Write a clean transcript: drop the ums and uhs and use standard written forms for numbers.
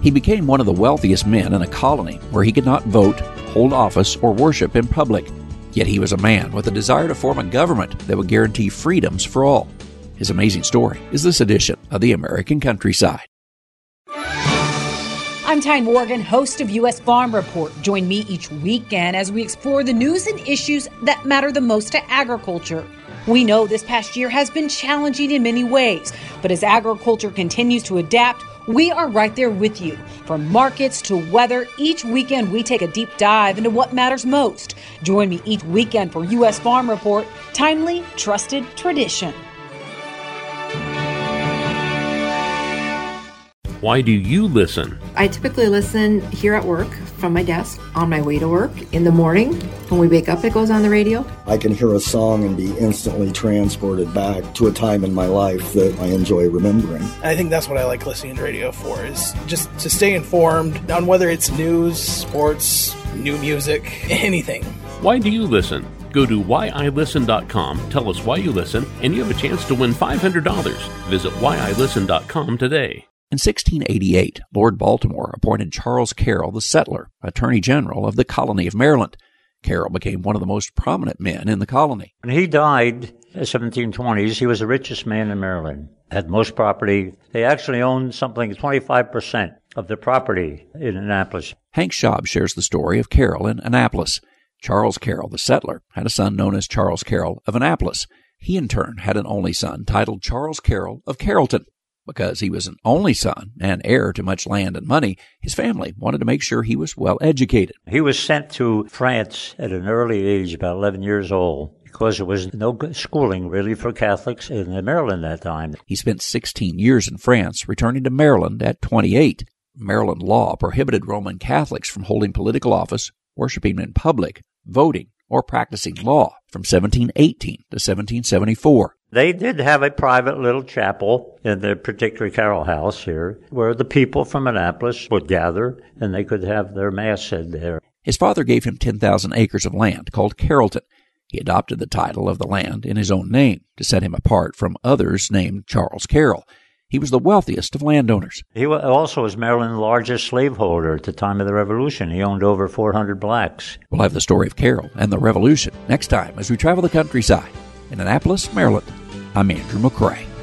He became one of the wealthiest men in a colony where he could not vote, hold office, or worship in public. Yet he was a man with a desire to form a government that would guarantee freedoms for all. His amazing story is this edition of the American Countryside. I'm Ty Morgan, host of U.S. Farm Report. Join me each weekend as we explore the news and issues that matter the most to agriculture. We know this past year has been challenging in many ways, but as agriculture continues to adapt, we are right there with you. From markets to weather, each weekend we take a deep dive into what matters most. Join me each weekend for U.S. Farm Report, timely, trusted tradition. Why do you listen? I typically listen here at work, from my desk, on my way to work, in the morning. When we wake up, it goes on the radio. I can hear a song and be instantly transported back to a time in my life that I enjoy remembering. I think that's what I like listening to radio for, is just to stay informed on whether it's news, sports, new music, anything. Why do you listen? Go to whyilisten.com, tell us why you listen, and you have a chance to win $500. Visit whyilisten.com today. In 1688, Lord Baltimore appointed Charles Carroll the settler, Attorney General of the colony of Maryland. Carroll became one of the most prominent men in the colony. When he died in the 1720s, he was the richest man in Maryland, had most property. They actually owned something 25% of the property in Annapolis. Hank Schaub shares the story of Carroll in Annapolis. Charles Carroll, the settler, had a son known as Charles Carroll of Annapolis. He, in turn, had an only son titled Charles Carroll of Carrollton. Because he was an only son and heir to much land and money, his family wanted to make sure he was well educated. He was sent to France at an early age, about 11 years old, because there was no schooling really for Catholics in Maryland at that time. He spent 16 years in France, returning to Maryland at 28. Maryland law prohibited Roman Catholics from holding political office, worshiping in public, voting, or practicing law from 1718 to 1774. They did have a private little chapel in the particular Carroll house here, where the people from Annapolis would gather and they could have their mass said there. His father gave him 10,000 acres of land called Carrollton. He adopted the title of the land in his own name to set him apart from others named Charles Carroll. He was the wealthiest of landowners. He also was Maryland's largest slaveholder at the time of the Revolution. He owned over 400 blacks. We'll have the story of Carroll and the Revolution next time as we travel the countryside. In Annapolis, Maryland, I'm Andrew McCrae.